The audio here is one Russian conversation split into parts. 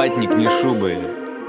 ватник, не шубы.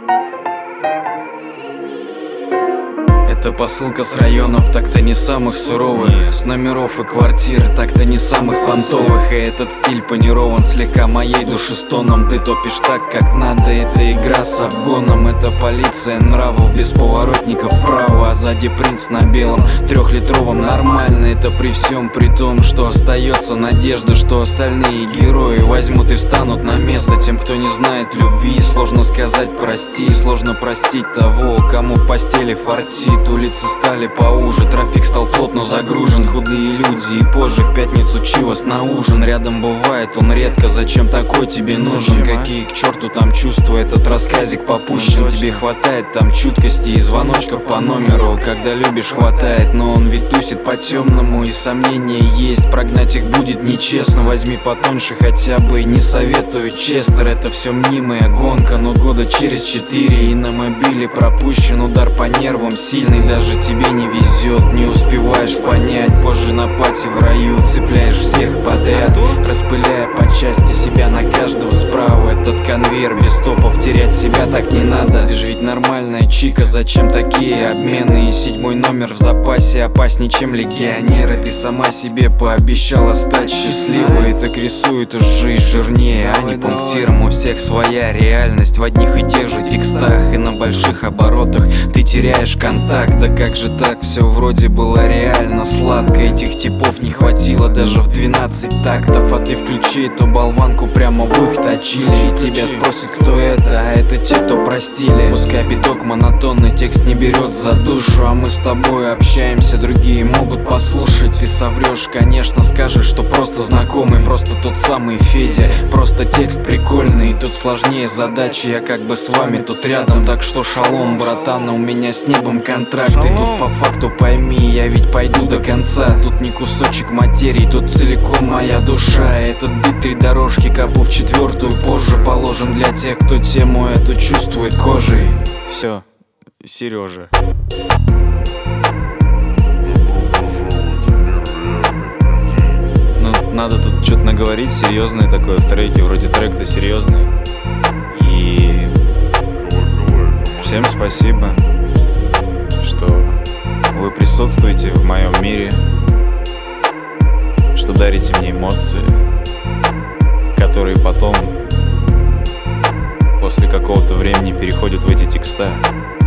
Это посылка с районов, так-то не самых суровых, с номеров и квартир, так-то не самых понтовых. И этот стиль панирован слегка моей души стоном. Ты топишь так, как надо, это игра с обгоном. Это полиция нравов, без поворотников вправо, а сзади принц на белом трехлитровом. Нормально это при всем, при том, что остается надежда, что остальные герои возьмут и встанут на место. Тем, кто не знает любви, сложно сказать прости, сложно простить того, кому в постели фартит. Улицы стали поуже, трафик стал плотно загружен. Худые люди и позже в пятницу чивос на ужин. Рядом бывает он редко, зачем такой тебе нужен? Какие к черту там чувства, этот рассказик попущен. Тебе хватает там чуткости и звоночков по номеру. Когда любишь, хватает, но он ведь тусит по-темному. И сомнения есть, прогнать их будет нечестно. Возьми потоньше хотя бы, не советую Честер. Это все мнимая гонка, но года через 4 и на мобиле пропущен удар по нервам сильный. Даже тебе не везет, не успеваешь понять. Позже на пати в раю цепляешь всех подряд, распыляя по части себя на каждого справа. Этот конвейер без стопов, терять себя так не надо. Ты же ведь нормальная чика, зачем такие обмены? И 7-й номер в запасе опаснее, чем легионеры. Ты сама себе пообещала стать счастливой, так рисует уж жизнь жирнее, а не пунктиром. У всех своя реальность в одних и тех же текстах, и на больших оборотах ты теряешь контакт. Да как же так, все вроде было реально сладко. Этих типов не хватило даже в 12 тактов. А ты включи эту болванку, прямо в их точили. И тебя спросят, кто это, а это те, кто простили. Пускай биток монотонный, текст не берет за душу, а мы с тобой общаемся, другие могут послушать. Ты соврешь, конечно, скажешь, что просто знакомый, просто тот самый Федя. Просто текст прикольный, тут сложнее задачи. Я как бы с вами тут рядом, так что шалом, братан, у меня с небом контракт. И тут по факту пойми, я ведь пойду до конца. Тут не кусочек материи, тут целиком моя душа. Этот бит 3 дорожки, капу в 4-ю позже положим для тех, кто тему эту чувствует кожей. Все, Сережа. Ну, надо тут что-то наговорить, серьезное такое в треке. Вроде трек-то серьезный. И всем спасибо, что вы присутствуете в моем мире, что дарите мне эмоции, которые потом, после какого-то времени, переходят в эти текста.